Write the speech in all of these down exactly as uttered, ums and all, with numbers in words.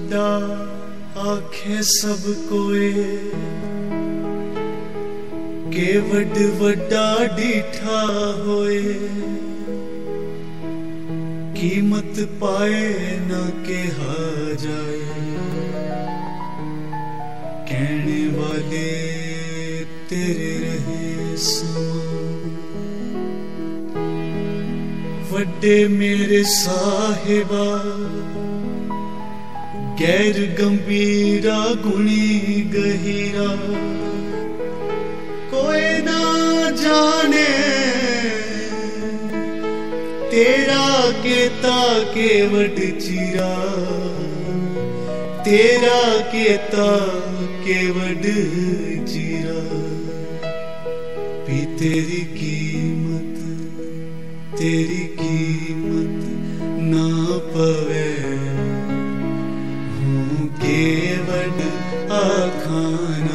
वड्डा आखे सब कोए के वड वड्डा डिठा होए कीमत पाए ना कहा जाए कहने वाले तेरे रहे समा वड्डे मेरे साहिबा गैर गंभीरा गुणी गहीरा कोई ना जाने तेरा केता के वड चीरा तेरा केता के वड चीरा भी तेरी कीमत तेरी कीमत ना पवे हूँ केवड आखाना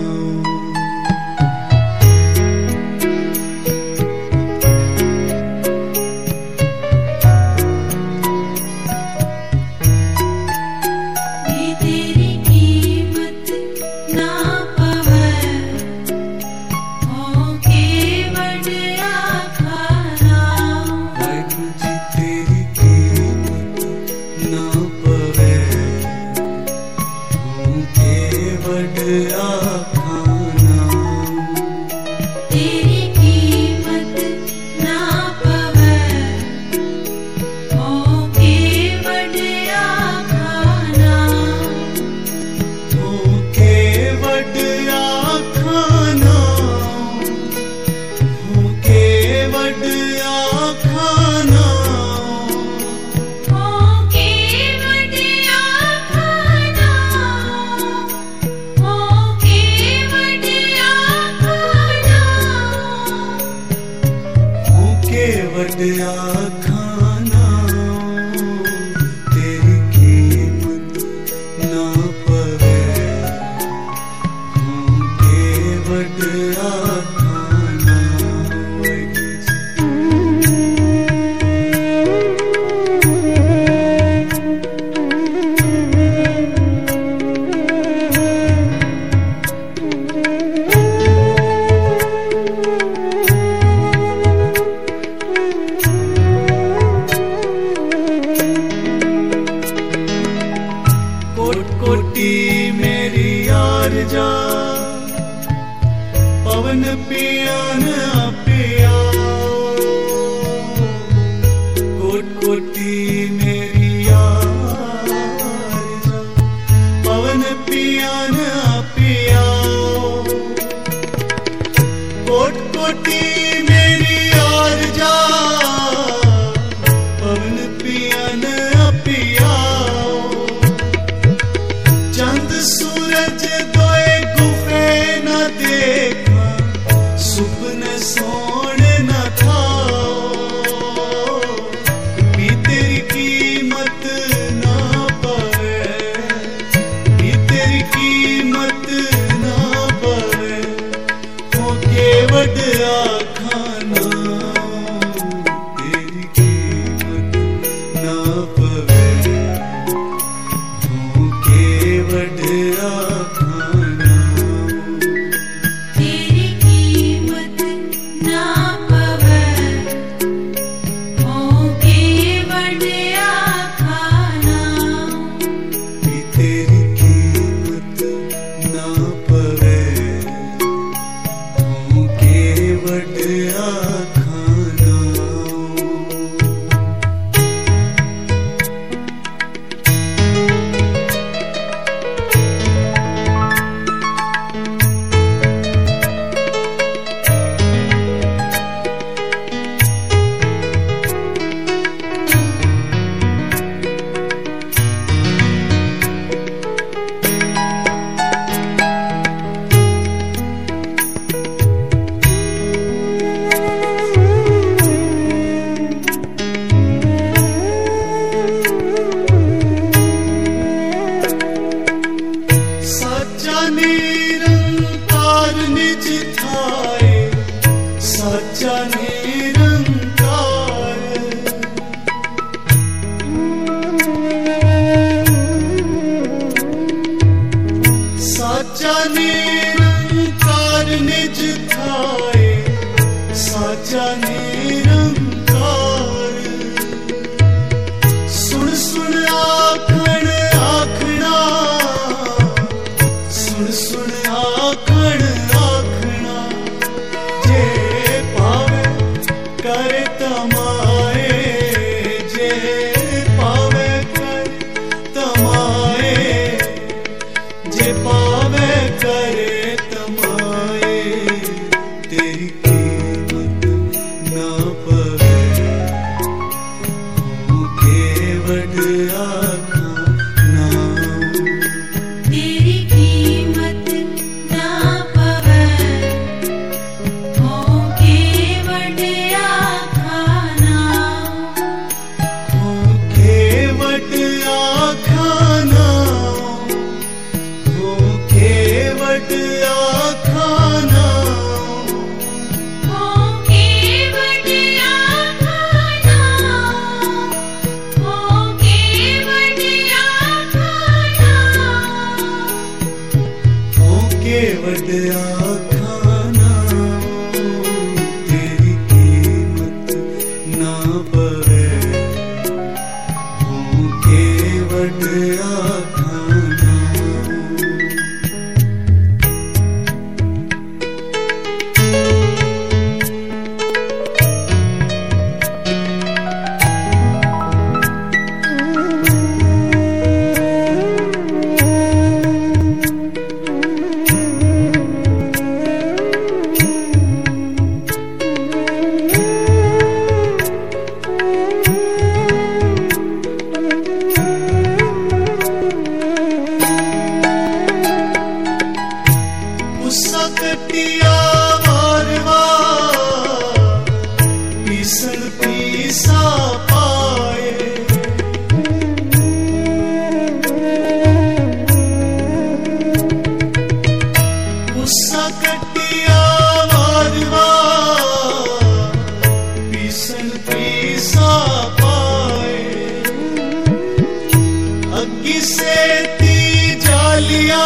वड्डा खाना तेरी कीमत ना पवे हूँ के वड्डा खाना कोटी मेरी यार जा पवन पिया न पिया कोट कोटी मेरी यार जा पवन पिया न पिया कोट कोटी मेरी यार जा पवन पिया न पिया चंद सूरज दोए गुफे न देखा सुपने सोने न खाओ भी तेरी कीमत ना पवे भी तेरी कीमत ना पवे हो के वड्डा खाना तेरी कीमत ना पवे वड्डा खाना तेरी कीमत ना पवे हो के वड्डा खाना भी तेरी कीमत ना पवे हो के वड्डा खाना निज थाए साचा निरंकार। सुन सुन आखण आखना, सुन सुन आखण आखना, जे पावे करे तमाए, जे पावे करे तमाए, जे पावे करे तमाए। तेरी कीमत ना पवे, हो केवट आखा नाम। तेरी कीमत ना पवे, हो केवट आखा नाम। हो केवट आखा नाम, हो केवट आखा नाम। हो केवट आखा नाम, हो केवट आखा नाम। हो केवट आखा नाम। तेरी कीमत ना पवे, हो केवट आखा नाम। उसा कटिया वारवा, पीसन पीसा पाए। उसा कटिया वारवा, पीसन पीसा पाए। अग्गी से ती जालिया,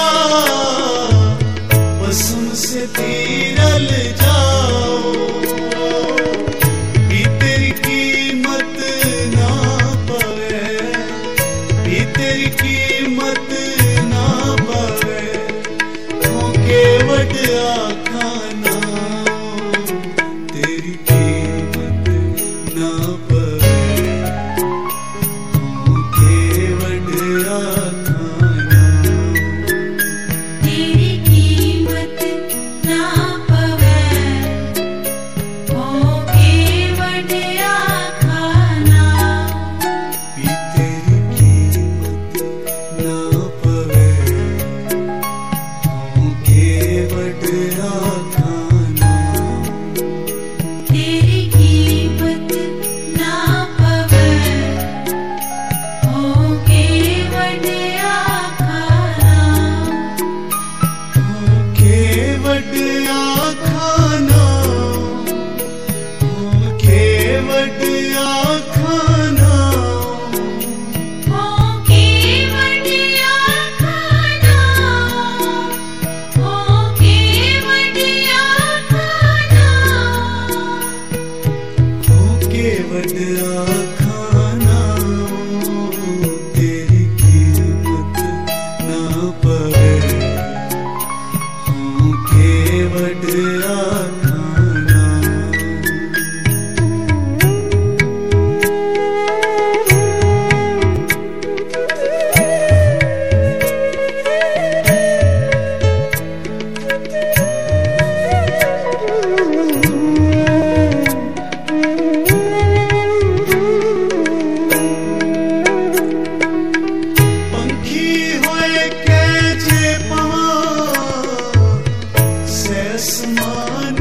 बसुम से तीरल जाओ। भी तेरी कीमत ना पवे, भी तेरी कीमत ना पवे, हो केवट आखा नाम। तेरी कीमत ना पवे, हो केवट आखा नाम। तेरी कीमत ना पवे, हो केवट आखा नाम। भी तेरी कीमत ना पवे, हो केवट आखा नाम। तेरी कीमत ना पवे, हो केवट आखा नाम। हो केवट आखा नाम, हो केवट आखा नाम। हो केवट आखा नाम, हो केवट आखा नाम। हो केवट आखा नाम। तेरी कीमत ना पवे, हो केवट आखा नाम। पंखी होए के जे पवा, से आसमान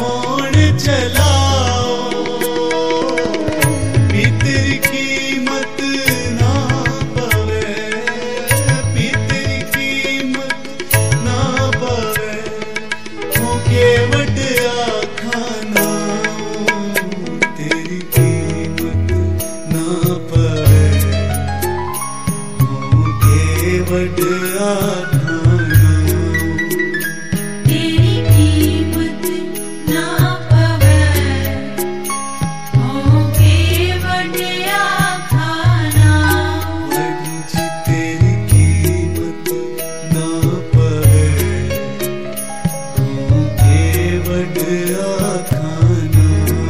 कौन चलाओ, भीतर कीमत ना पवे, भीतर कीमत ना पवे, होके वड्या खाना तेरी कीमत ना पवे, होके वड्या खाना तेरी कीमत ना पवे, होके वड्या खाना। वड्ज तेरी कीमत ना पवे, होके वड्या खाना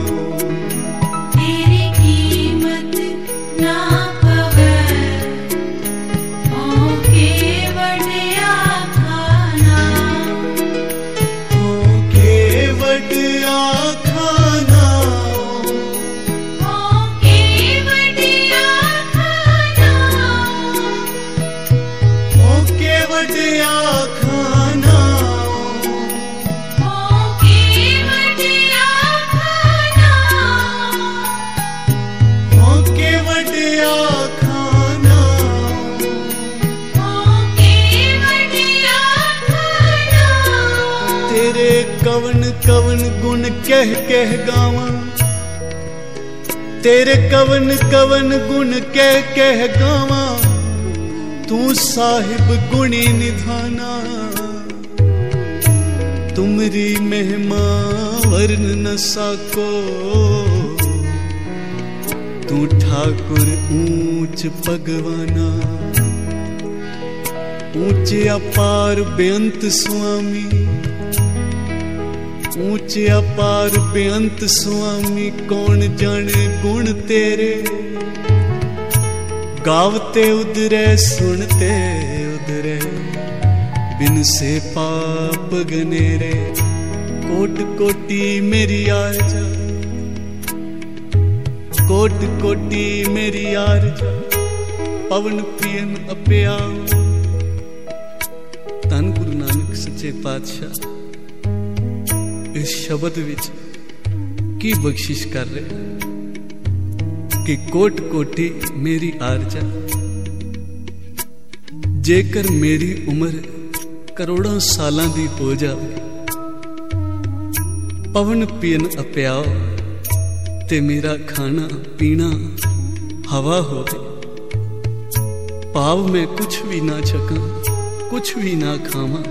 तेरी कीमत ना पवे, होके वड्या खाना। होके वड्या खाना होके वड्या खाना। होके वड्या खाना होके वड्या खाना। होके वड्या खाना होके वड्या खाना। तेरे कवन कवन गुण कह कह गावां, तेरे कवन कवन गुण कह कह गावां, तू साहिब गुणी निधाना, तुमरी महिमा वर्ण न साको, तू ठाकुर ऊंच भगवाना, ऊंचे अपार बेअंत स्वामी, ऊंचे अपार बेअंत स्वामी, कौन जाने गुण तेरे, गावते उदरे सुनते उदरे, बिन से पाप गनेरे, कोट कोटि मेरी आरजा, कोट कोटि मेरी आरजा, पवन पियन अपिया। धन गुरु नानक सच्चे पातशाह इस शब्द विच की बख्शिश कर रहे कि कोट कोटि मेरी आरजा, जेकर मेरी उम्र करोड़ों सालां दी हो जावे, पवन पियन अपियाओ ते मेरा खाना पीना हवा होवे, पाव मैं कुछ भी ना छकां, कुछ भी ना खावां,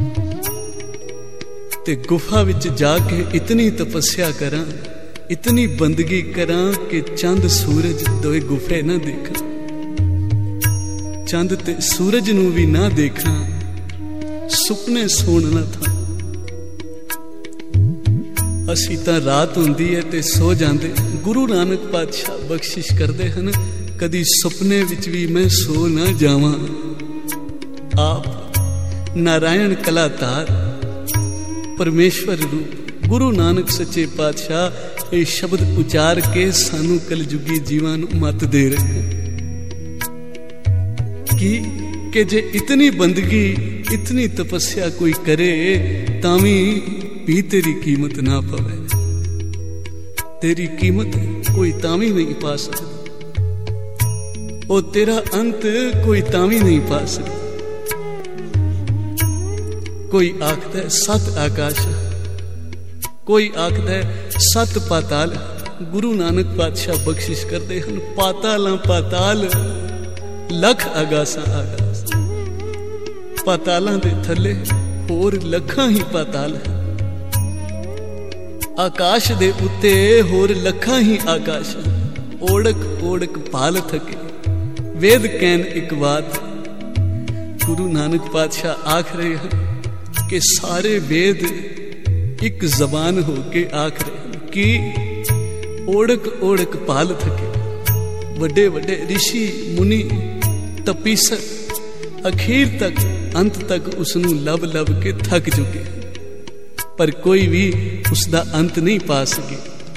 ते गुफा विच जाके इतनी तपस्या करां, इतनी बंदगी करां कि चंद सूरज दोए गुफे ना देखा, चंद ते सूरज नू भी ना देखा, सुपने सोना था। असी तां रात हुंदी है ते सो जांदे, गुरु नानक पातशाह बख्शिश करदे हन कदी सुपने विच भी मैं सो ना जावां। आप नारायण कलातार परमेश्वर रूप गुरु नानक सच्चे पातशाह ये शब्द उचार के सानू कलयुगी जीवां नू मत दे रहे हैं कि कि जे इतनी बंदगी इतनी तपस्या कोई करे तावी भी तेरी कीमत ना पवे, तेरी कीमत कोई तावी नहीं पा सकता, ओ तेरा अंत कोई तावी नहीं पा सकता। कोई आखदा सत आकाश, कोई आखदा सत पाताल, गुरु नानक पातशाह बख्शिश करते हैं पातालां पाताल लख आगासां आगास, पातालां दे थल्ले होर लखां ही पाताल है, आकाश दे उत्ते होर लखां ही आकाश, ओड़क ओड़क पाल थके वेद कैन एक बात। गुरु नानक पातशाह आख रहे हैं कि सारे वेद एक जबान हो के आख रहे हैं कि ओड़क ओड़क पाल थके, वड्डे वड्डे ऋषि मुनि तपीसर अखीर तक अंत तक उसनू लब लब के थक चुके, पर कोई भी उसका अंत नहीं पा सके।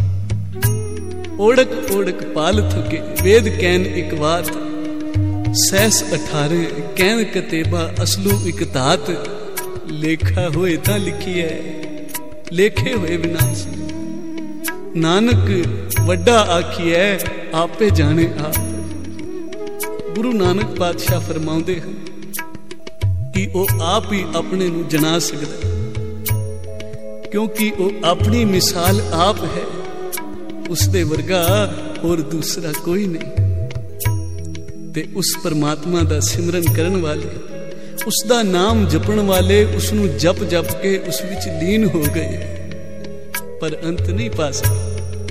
ओड़क ओड़क पाल थके वेद कैन एक बात, सहस अठारे कैन कतेबा असलू एक तात, लेखा होए ता लिखी है लेखे हुए विनाश। नानक वड्डा आखिए आपे जाने आप। गुरु नानक पातशाह फरमाउंदे हैं कि वह आप ही अपने नूं जना सकदा, क्योंकि वह अपनी मिसाल आप है, उसदे वर्गा और दूसरा कोई नहीं। ते उस परमात्मा दा सिमरन करन वाले, उसदा नाम जपण वाले उसनूं जप जप के उस विच लीन हो गए, पर अंत नहीं पा सके।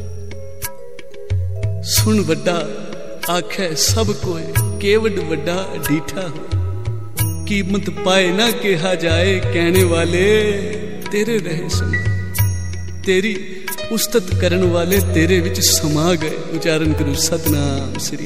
सुन वड्डा आखे सब कोई, केवड वड्डा डीठा हो। कीमत पाए ना कहा जाए, कहने वाले तेरे रहे समा। तेरी उस्तत करन वाले तेरे विच समा गए। उच्चारण करो सतनाम श्री।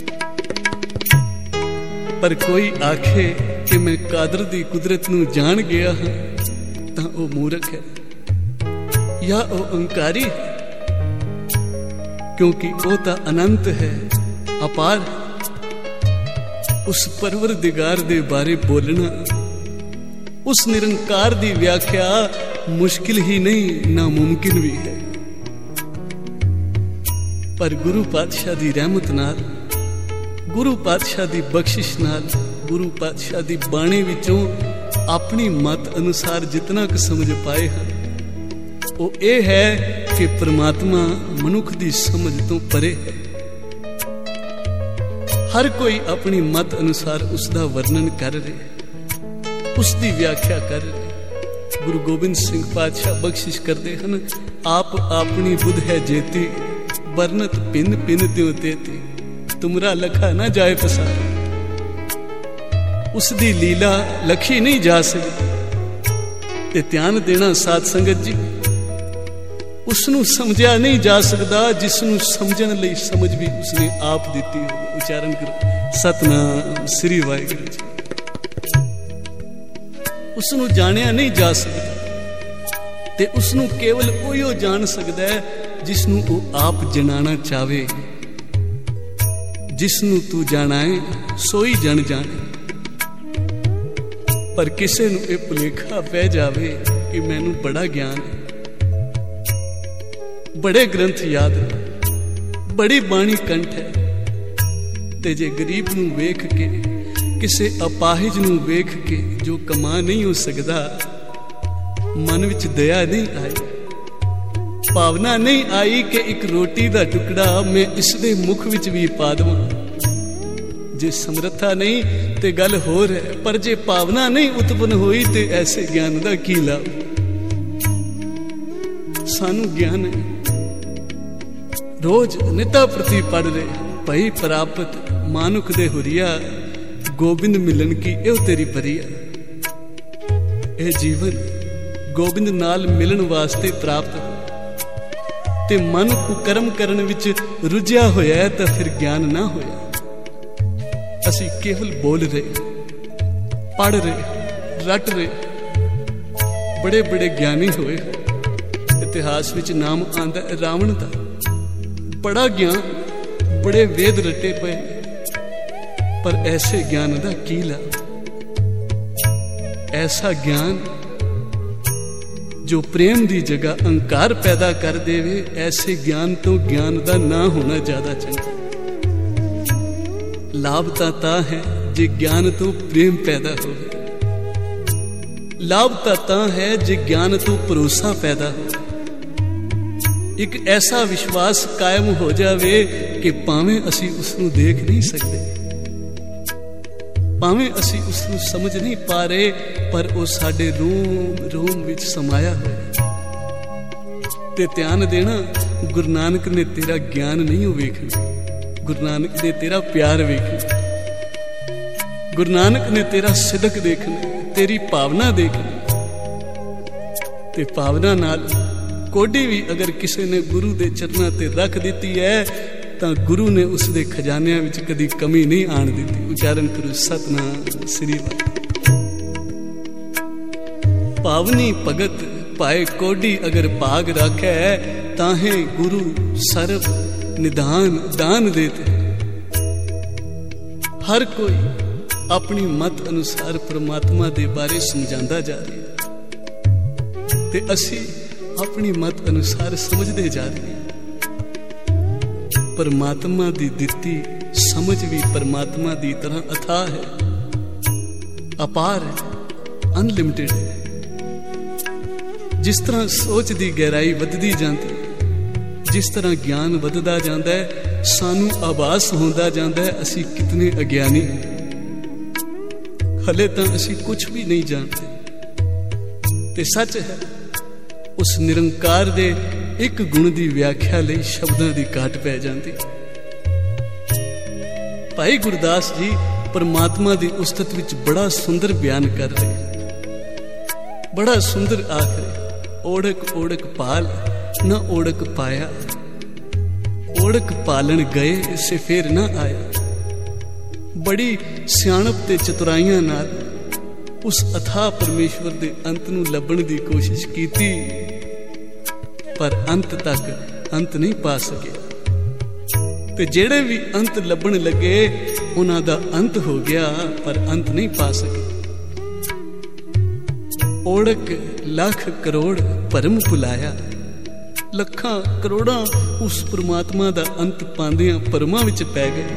पर कोई आखे कि मैं कादर दी कुदरत नूं जान गया हां, तां ओ मूर्ख है या ओ अंकारी है, क्योंकि ओ तां अनंत है, अपार है। उस परवरदिगार दे बारे बोलना, उस निरंकार दी व्याख्या मुश्किल ही नहीं नामुमकिन भी है। पर गुरु पातशाह दी रहमत नाल, गुरु पातशाह दी बख्शिश नाल, गुरु पातशाह दी बाणी विचों अपनी मत अनुसार जितना क समझ पाए हैं, वो ये है कि परमात्मा मनुख दी समझ तो परे है। हर कोई अपनी मत अनुसार उसका वर्णन कर रहे, उसकी व्याख्या कर रहे। गुरु गोबिंद सिंह पातशाह बख्शिश करते हैं, आप अपनी बुध है जेती, वर्णत पिन पिन त्यों तेती, तुमरा लखा ना जाए पसार। उसकी लीला लखी नहीं जा सकती। ते ध्यान देना साध संगत जी, उसनू समझा नहीं जा सकता जिसनू समझण लई समझ भी उसने आप दिती हो। उच्चारण करो सतनाम श्री वाहिगुरू जी। उसनू जानिया नहीं जा सकता, ते उसनू केवल उहिओ जान सकता है जिसनू वो आप जनाना चाहे। जिसनू तू जानाए सोई जन जाने। पर किसे नू ये भुलेखा पै जावे कि मैनू बड़ा ज्ञान है, बड़े ग्रंथ याद है, बड़ी बाणी कंठ है, ते जे गरीब नू वेख के, किसे अपाहिज नू वेख के जो कमा नहीं हो सकता, मन विच दया नहीं आई, भावना नहीं आई कि एक रोटी दा टुकड़ा मैं इसदे मुख विच भी पा देवां। जे समर्था नहीं ते गल होर है, पर जे भावना नहीं उत्पन्न हुई ते ऐसे ज्ञान दा की लाभ। सानू ज्ञान है, रोज निता प्रति पढ़ रहे, भई प्राप्त मानुख दे हुरिया, गोबिंद मिलन की एओ तेरी परिया। ए जीवन गोबिंद नाल मिलन वास्ते प्राप्त हो, ते मन कुकर्म करन विच रुझिया होया है तां फिर ज्ञान ना होया। असी केवल बोल रहे, पढ़ रहे, रट रहे, बड़े बड़े ज्ञानी होए। इतिहास विच नाम आंदा रावण दा, बड़ा ज्ञान, बड़े वेद रटे पे, पर ऐसे ज्ञान दा की लाभ। ऐसा ज्ञान जो प्रेम दी जगह अहंकार पैदा कर देवे, ऐसे ज्ञान तो ज्ञान दा ना होना ज्यादा चंगा। लाभ ता है जे ज्ञान तो प्रेम पैदा हो, लाभ ता है जे ज्ञान तो भरोसा पैदा हो। एक ऐसा विश्वास कायम हो जावे कि भावें असी उसनू देख नहीं सकते, भावें असी उसनू समझ नहीं पा रहे, पर वो साडे रोम रोम विच समाया होया। ते ध्यान देना, गुरु नानक ने तेरा ज्ञान नहीं हो वेखना, गुरु नानक ने तेरा प्यार वेखना, गुरु नानक ने तेरा सिदक देखना, तेरी भावना देखनी। ते भावना नाल कोडी भी अगर किसी ने गुरु दे चरना ते रख दी है, तां गुरु ने उसके खजानिया विच कदी कमी नहीं आन दी। उच्चारण करो सतनाम श्री वाहिगुरू। पावनी भगत पाए कोडी अगर भाग राखे, ताहे गुरु सर्व निदान दान देते। हर कोई अपनी मत अनुसार परमात्मा दे बारे समझांदा जा रहा है, ते असी ਆਪਣੀ ਮਤ ਅਨੁਸਾਰ ਸਮਝਦੇ ਜਾ ਰਹੇ ਹਾਂ। ਪਰਮਾਤਮਾ ਦੀ ਦਿੱਤੀ ਸਮਝ ਵੀ ਪਰਮਾਤਮਾ ਦੀ ਤਰ੍ਹਾਂ ਅਥਾਹ ਹੈ, ਅਪਾਰ ਹੈ, ਅਨਲਿਮਿਟਿਡ ਹੈ। ਜਿਸ ਤਰ੍ਹਾਂ ਸੋਚ ਦੀ ਗਹਿਰਾਈ ਵੱਧਦੀ ਜਾਂਦੀ ਹੈ, ਜਿਸ ਤਰ੍ਹਾਂ ਗਿਆਨ ਵੱਧਦਾ ਜਾਂਦਾ ਹੈ, ਸਾਨੂੰ ਆਭਾਸ ਹੁੰਦਾ ਜਾਂਦਾ ਹੈ ਅਸੀਂ ਕਿਤਨੇ ਅਗਿਆਨੀ ਹਾਂ। ਹਲੇ ਤਾਂ ਅਸੀਂ ਕੁਝ ਵੀ ਨਹੀਂ ਜਾਣਦੇ। ਤੇ ਸੱਚ ਹੈ, ਉਸ ਨਿਰੰਕਾਰ ਦੇ ਇੱਕ ਗੁਣ ਦੀ ਵਿਆਖਿਆ ਲਈ ਸ਼ਬਦਾਂ ਦੀ ਘਾਟ ਪੈ ਜਾਂਦੀ। ਭਾਈ ਗੁਰਦਾਸ ਜੀ ਪਰਮਾਤਮਾ ਦੀ ਉਸਤਤ ਵਿੱਚ ਬੜਾ ਸੁੰਦਰ ਬਿਆਨ ਕਰ ਰਹੇ, ਬੜਾ ਸੁੰਦਰ ਆਖ ਰਹੇ, ਓੜਕ ਓੜਕ ਪਾਲ ਨਾ ਓੜਕ ਪਾਇਆ, ਓੜਕ ਪਾਲਣ ਗਏ ਸੇ ਫੇਰ ਨਾ ਆਇਆ। ਬੜੀ ਸਿਆਣਪ ਤੇ ਚਤੁਰਾਈਆਂ ਨਾਲ ਉਸ ਅਥਾਹ ਪਰਮੇਸ਼ਵਰ ਦੇ ਅੰਤ ਨੂੰ ਲੱਭਣ ਦੀ ਕੋਸ਼ਿਸ਼ ਕੀਤੀ, ਪਰ ਅੰਤ ਤੱਕ ਅੰਤ ਨਹੀਂ ਪਾ ਸਕੇ। ਤੇ ਜਿਹੜੇ ਵੀ ਅੰਤ ਲੱਭਣ ਲੱਗੇ ਉਹਨਾਂ ਦਾ ਅੰਤ ਹੋ ਗਿਆ, ਪਰ ਅੰਤ ਨਹੀਂ ਪਾ ਸਕੇ। ਓੜਕ ਲੱਖ ਕਰੋੜ ਭਰਮ ਭੁਲਾਇਆ, ਲੱਖਾਂ ਕਰੋੜਾਂ ਉਸ ਪ੍ਰਮਾਤਮਾ ਦਾ ਅੰਤ ਪਾਉਂਦਿਆਂ ਭਰਮਾਂ ਵਿੱਚ ਪੈ ਗਏ।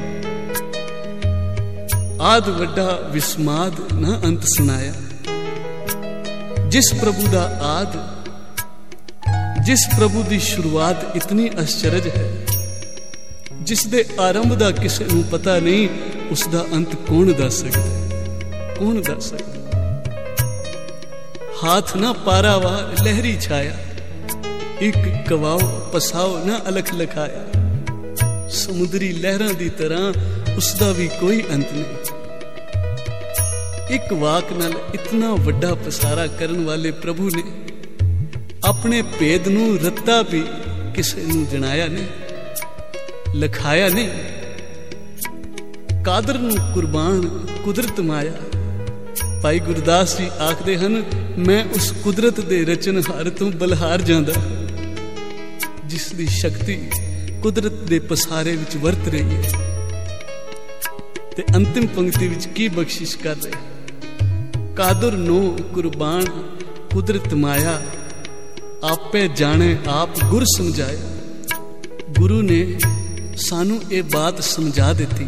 ਆਦ ਵੱਡਾ ਵਿਸਮਾਦ ਨਾ ਅੰਤ ਸੁਣਾਇਆ। ਜਿਸ ਪ੍ਰਭੂ ਦਾ ਆਦ, ਜਿਸ ਪ੍ਰਭੂ ਦੀ ਸ਼ੁਰੂਆਤ ਇਤਨੀ ਅਚਰਜ ਹੈ, ਜਿਸ ਦੇ ਆਰੰਭ ਦਾ ਕਿਸੇ ਨੂੰ ਪਤਾ ਨਹੀਂ, ਉਸ ਦਾ ਅੰਤ ਕੌਣ ਦੱਸ ਸਕਦਾ? ਕੌਣ ਦੱਸ ਸਕਦਾ? ਹਾਥ ਨਾ ਪਾਰਾਵਾਰ ਲਹਿਰੀ ਛਾਇਆ, ਇੱਕ ਕਵਾਓ ਪਸਾਓ ਨਾ ਅਲਖ ਲਖਾਇਆ। ਸਮੁੰਦਰੀ ਲਹਿਰਾਂ ਦੀ ਤਰ੍ਹਾਂ ਉਸ ਦਾ ਵੀ ਕੋਈ ਅੰਤ ਨਹੀਂ। ਇੱਕ ਵਾਕ ਨਾਲ ਇਤਨਾ ਵੱਡਾ ਪਸਾਰਾ ਕਰਨ ਵਾਲੇ ਪ੍ਰਭੂ ਨੇ ਆਪਣੇ ਭੇਦ ਨੂੰ ਰੱਤਾ ਵੀ ਕਿਸੇ ਨੂੰ ਜਣਾਇਆ ਨਹੀਂ, ਲਖਾਇਆ ਨਹੀਂ। ਕਾਦਰ ਨੂੰ ਕੁਰਬਾਨ ਕੁਦਰਤ ਮਾਇਆ। ਭਾਈ ਗੁਰਦਾਸ ਜੀ ਆਖਦੇ ਹਨ, ਮੈਂ ਉਸ ਕੁਦਰਤ ਦੇ ਰਚਨਹਾਰ ਤੋਂ ਬਲਹਾਰ ਜਾਂਦਾ, ਜਿਸ ਦੀ ਸ਼ਕਤੀ ਕੁਦਰਤ ਦੇ ਪਸਾਰੇ ਵਿੱਚ ਵਰਤ ਰਹੀ ਹੈ। ਤੇ ਅੰਤਿਮ ਪੰਕਤੀ ਵਿੱਚ ਕੀ ਬਖਸ਼ਿਸ਼ ਕਰ ਰਹੇ? ਕਾਦਰ ਨੂੰ ਕੁਰਬਾਨ ਕੁਦਰਤ ਮਾਇਆ, ਆਪੇ ਜਾਣੇ ਆਪ ਗੁਰ ਸਮਝਾਇਆ। ਗੁਰੂ ਨੇ ਸਾਨੂੰ ਇਹ ਬਾਤ ਸਮਝਾ ਦਿੱਤੀ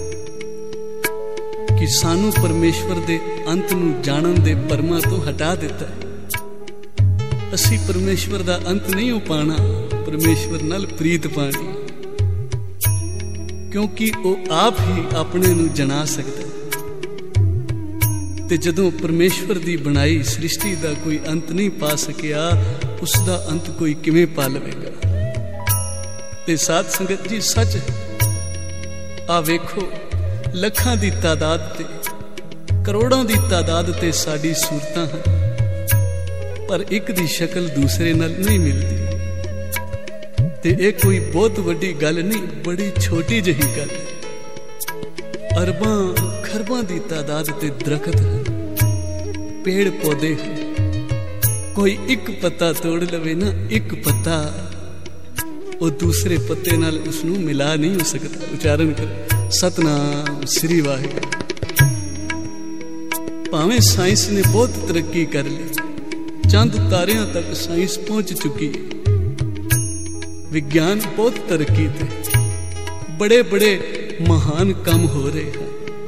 ਕਿ ਸਾਨੂੰ ਪਰਮੇਸ਼ਵਰ ਦੇ ਅੰਤ ਨੂੰ ਜਾਣਨ ਦੇ ਪਰਮਾ ਤੋਂ ਹਟਾ ਦਿੱਤਾ ਹੈ। ਅਸੀਂ ਪਰਮੇਸ਼ਵਰ ਦਾ ਅੰਤ ਨਹੀਂ ਹੋ ਪਾਣਾ, ਪਰਮੇਸ਼ਵਰ ਨਾਲ ਪ੍ਰੀਤ ਪਾਣੀ, ਕਿਉਂਕਿ ਉਹ ਆਪ ਹੀ ਆਪਣੇ ਨੂੰ ਜਣਾ ਸਕਦਾ। ਤੇ ਜਦੋਂ ਪਰਮੇਸ਼ਵਰ ਦੀ ਬਣਾਈ ਸ੍ਰਿਸ਼ਟੀ ਦਾ ਕੋਈ ਅੰਤ ਨਹੀਂ ਪਾ ਸਕਿਆ, ਉਸ ਦਾ ਅੰਤ ਕੋਈ ਕਿਵੇਂ ਪਾ ਲਵੇਗਾ? ਤੇ ਸਾਧ ਸੰਗਤ ਜੀ ਸੱਚ ਹੈ। ਆ ਵੇਖੋ, ਲੱਖਾਂ ਦੀ ਤਾਦਾਦ ਤੇ ਕਰੋੜਾਂ ਦੀ ਤਾਦਾਦ ਤੇ ਸਾਡੀ ਸੂਰਤਾਂ ਹਨ, ਪਰ ਇੱਕ ਦੀ ਸ਼ਕਲ ਦੂਸਰੇ ਨਾਲ ਨਹੀਂ ਮਿਲਦੀ। ਤੇ ਇਹ ਕੋਈ ਬਹੁਤ ਵੱਡੀ ਗੱਲ ਨਹੀਂ, ਬੜੀ ਛੋਟੀ ਜਿਹੀ ਗੱਲ ਹੈ। ਅਰਬਾਂ ਖਰਬਾਂ ਦੀ ਤਾਦਾਦ ਤੇ ਦਰਖਤ ਹਨ, ਪੇੜ ਪੌਦੇ ਹਨ। ਕੋਈ ਇੱਕ ਪੱਤਾ ਤੋੜ ਲਵੇ ਨਾ, ਇੱਕ ਪੱਤਾ, ਉਹ ਦੂਸਰੇ ਪੱਤੇ ਨਾਲ ਉਸ ਨੂੰ ਮਿਲਾ ਨਹੀਂ ਹੋ ਸਕਦਾ। ਉਚਾਰਨ ਕਰ ਸਤਨਾਮ ਸ੍ਰੀ ਵਾਹਿਗੁਰੂ। ਭਾਵੇਂ ਸਾਇੰਸ ਨੇ ਬਹੁਤ ਤਰੱਕੀ ਕਰ ਲਈ, ਚੰਦ ਤਾਰਿਆਂ ਤੱਕ ਸਾਇੰਸ ਪਹੁੰਚ ਚੁੱਕੀ ਹੈ, ਵਿਗਿਆਨ ਬਹੁਤ ਤਰੱਕੀ ਤੇ ਬੜੇ ਬੜੇ ਮਹਾਨ ਕੰਮ ਹੋ ਰਹੇ ਹਨ।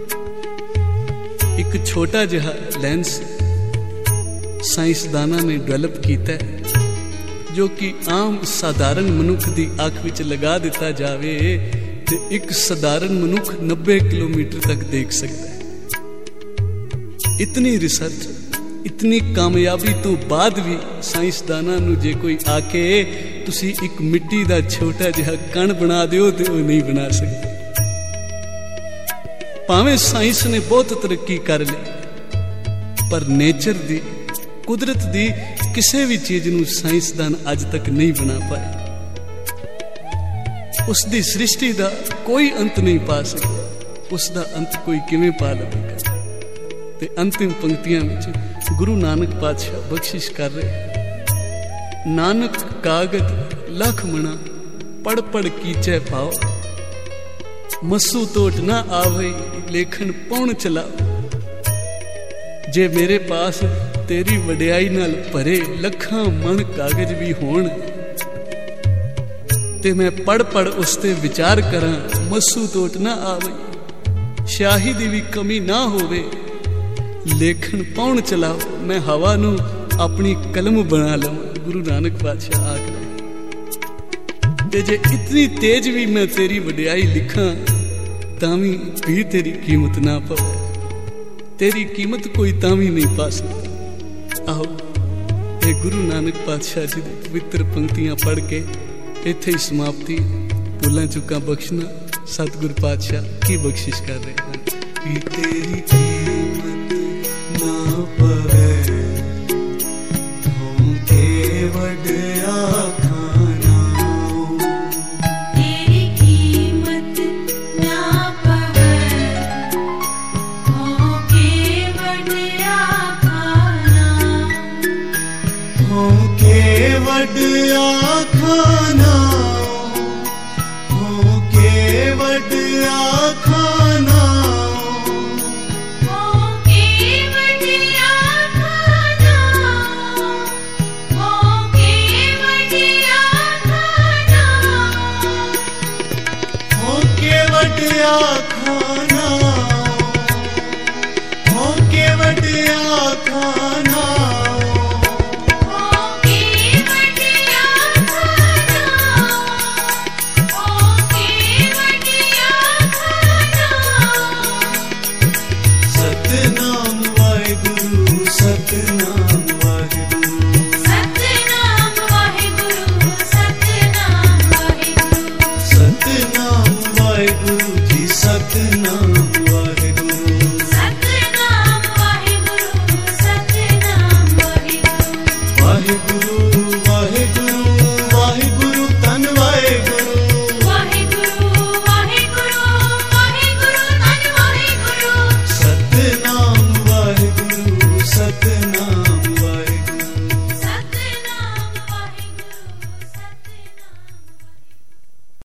ਇੱਕ ਛੋਟਾ ਜਿਹਾ ਲੈਂਸ ਸਾਇੰਸਦਾਨਾਂ ਨੇ ਡਿਵੈਲਪ ਕੀਤਾ ਹੈ, ਜੋ ਕਿ ਆਮ ਸਾਧਾਰਨ ਮਨੁੱਖ ਦੀ ਅੱਖ ਵਿੱਚ ਲਗਾ ਦਿੱਤਾ ਜਾਵੇ ਤੇ ਇੱਕ ਸਾਧਾਰਨ ਮਨੁੱਖ ਨੱਬੇ ਕਿਲੋਮੀਟਰ ਤੱਕ ਦੇਖ ਸਕਦਾ ਹੈ। ਇਤਨੀ ਰਿਸਰਚ, ਇਤਨੀ ਕਾਮਯਾਬੀ ਤੋਂ ਬਾਅਦ ਵੀ ਸਾਇੰਸਦਾਨਾਂ ਨੂੰ ਜੇ ਕੋਈ ਆਕੇ ਤੁਸੀਂ ਇੱਕ ਮਿੱਟੀ ਦਾ ਛੋਟਾ ਜਿਹਾ ਕਣ ਬਣਾ ਦਿਓ ਤੇ ਉਹ ਨਹੀਂ ਬਣਾ ਸਕਦੇ। ਭਾਵੇਂ ਸਾਇੰਸ ਨੇ ਬਹੁਤ ਤਰੱਕੀ ਕਰ ਲਈ, ਪਰ ਨੇਚਰ ਦੀ, ਕੁਦਰਤ ਦੀ ਕਿਸੇ ਵੀ ਚੀਜ਼ ਨੂੰ ਸਾਇੰਸਦਾਨ ਅੱਜ ਤੱਕ ਨਹੀਂ ਬਣਾ ਪਾਏ। ਉਸ ਦੀ ਸ੍ਰਿਸ਼ਟੀ ਦਾ ਕੋਈ ਅੰਤ ਨਹੀਂ ਪਾ ਸਕਿਆ, ਉਸ ਦਾ ਅੰਤ ਕੋਈ ਕਿਵੇਂ ਪਾ ਲਵੇਗਾ? ਤੇ ਅੰਤਿਮ ਪੰਕਤੀਆਂ ਵਿੱਚ ਗੁਰੂ ਨਾਨਕ ਪਾਤਸ਼ਾਹ ਬਖਸ਼ਿਸ਼ ਕਰ ਰਹੇ, ਨਾਨਕ ਕਾਗਦ ਲਖ ਮਣਾ ਪੜ ਪੜ ਕੀਚੈ ਪਾਓ, ਮਸੂ ਟੋਟ ਨਾ ਆਵੇ ਲੇਖਨ ਪੌਣ ਚਲਾਓ। ਜੇ ਮੇਰੇ ਪਾਸ तेरी वडियाई नाल भरे लखां मन कागज भी होण ते मैं पढ़ पढ़ उसते विचार करां, मस्सू टोट ना आवे, शाही दी भी कमी ना होवे। लेखन पाउण चलाओ, मैं हवा नू अपनी कलम बना लवां, गुरु नानक पातशाह आख रहे। ते जे इतनी तेज भी मैं तेरी वडियाई लिखां तावी भी तेरी कीमत ना पवे, तेरी कीमत कोई तावी नहीं पा सकता। आओ ये गुरु नानक पातशाह जी दी पवित्र पंक्तियां पढ़ के इत्थे ही समाप्ति। भुलां चुकां बख्शना सतगुर पातशाह की बख्शिश कर रहे हैं कि तेरी कीमत ना पवे होके वडिया खाना, तेरी कीमत ना पवे होके वडिया खाना, होके वडिया खाना, होके वडिया खाना, होके वडिया खाना, होके वडिया खाना, होके वडिया खाना, होके वडिया खाना, होके वडिया खाना, होके वडिया खाना। सतना